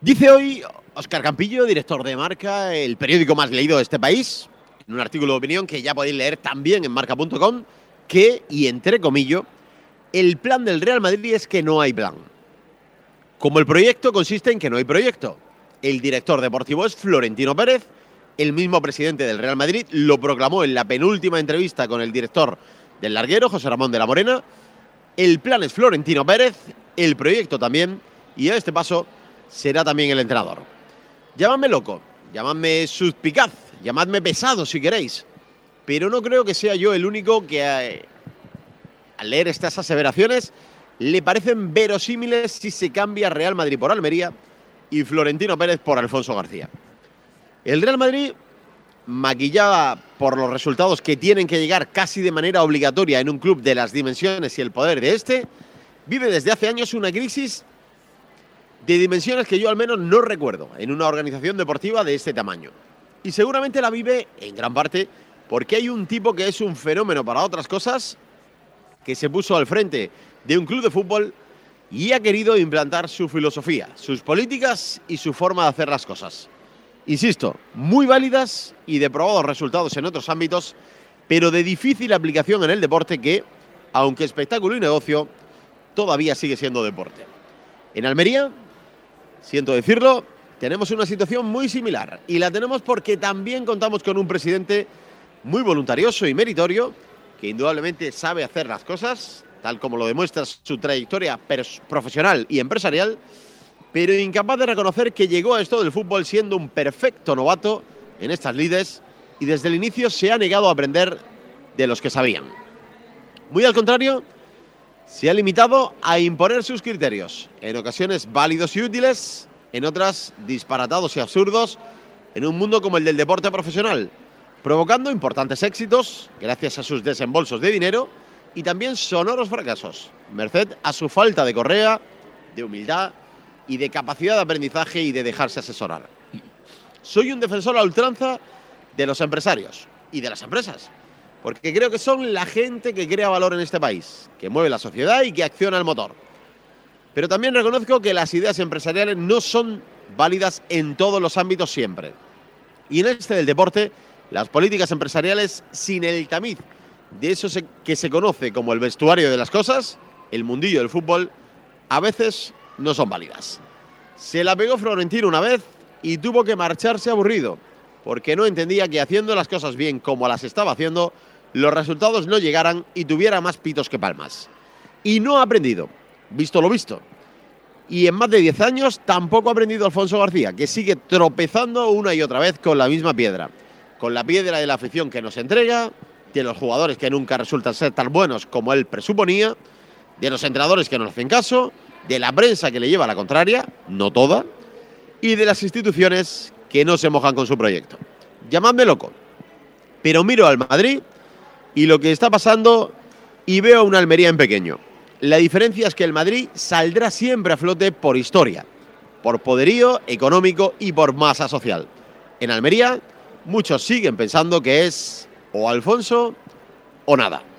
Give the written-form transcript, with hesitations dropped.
Dice hoy Óscar Campillo, director de Marca, el periódico más leído de este país, en un artículo de opinión que ya podéis leer también en marca.com, que, y entre comillas, el plan del Real Madrid es que no hay plan. Como el proyecto consiste en que no hay proyecto. El director deportivo es Florentino Pérez, el mismo presidente del Real Madrid lo proclamó en la penúltima entrevista con el director del larguero, José Ramón de la Morena. El plan es Florentino Pérez, el proyecto también, y a este paso será también el entrenador. Llamadme loco, llamadme suspicaz, llamadme pesado si queréis, pero no creo que sea yo el único que al leer estas aseveraciones le parecen verosímiles si se cambia Real Madrid por Almería y Florentino Pérez por Alfonso García. El Real Madrid, maquillada por los resultados que tienen que llegar casi de manera obligatoria en un club de las dimensiones y el poder de este, vive desde hace años una crisis de dimensiones que yo al menos no recuerdo en una organización deportiva de este tamaño. Y seguramente la vive en gran parte porque hay un tipo que es un fenómeno para otras cosas, que se puso al frente de un club de fútbol y ha querido implantar su filosofía, sus políticas y su forma de hacer las cosas. Insisto, muy válidas y de probados resultados en otros ámbitos, pero de difícil aplicación en el deporte que, aunque espectáculo y negocio, todavía sigue siendo deporte. En Almería, siento decirlo, tenemos una situación muy similar y la tenemos porque también contamos con un presidente muy voluntarioso y meritorio que indudablemente sabe hacer las cosas, tal como lo demuestra su trayectoria profesional y empresarial, pero incapaz de reconocer que llegó a esto del fútbol siendo un perfecto novato en estas lides y desde el inicio se ha negado a aprender de los que sabían. Muy al contrario, se ha limitado a imponer sus criterios, en ocasiones válidos y útiles, en otras disparatados y absurdos, en un mundo como el del deporte profesional, provocando importantes éxitos gracias a sus desembolsos de dinero y también sonoros fracasos, merced a su falta de correa, de humildad y de capacidad de aprendizaje y de dejarse asesorar. Soy un defensor a ultranza de los empresarios y de las empresas, porque creo que son la gente que crea valor en este país, que mueve la sociedad y que acciona el motor. Pero también reconozco que las ideas empresariales no son válidas en todos los ámbitos siempre. Y en este del deporte, las políticas empresariales, sin el tamiz de eso que se conoce como el vestuario de las cosas, el mundillo del fútbol, a veces no son válidas. Se la pegó Florentino una vez y tuvo que marcharse aburrido, porque no entendía que haciendo las cosas bien como las estaba haciendo, los resultados no llegaran y tuviera más pitos que palmas. Y no ha aprendido, visto lo visto. Y en más de 10 años tampoco ha aprendido Alfonso García, que sigue tropezando una y otra vez con la misma piedra. Con la piedra de la afición que nos entrega, de los jugadores que nunca resultan ser tan buenos como él presuponía, de los entrenadores que no hacen caso, de la prensa que le lleva a la contraria, no toda, y de las instituciones que no se mojan con su proyecto. Llamadme loco, pero miro al Madrid y lo que está pasando y veo a una Almería en pequeño. La diferencia es que el Madrid saldrá siempre a flote por historia, por poderío económico y por masa social. En Almería, muchos siguen pensando que es o Alfonso o nada.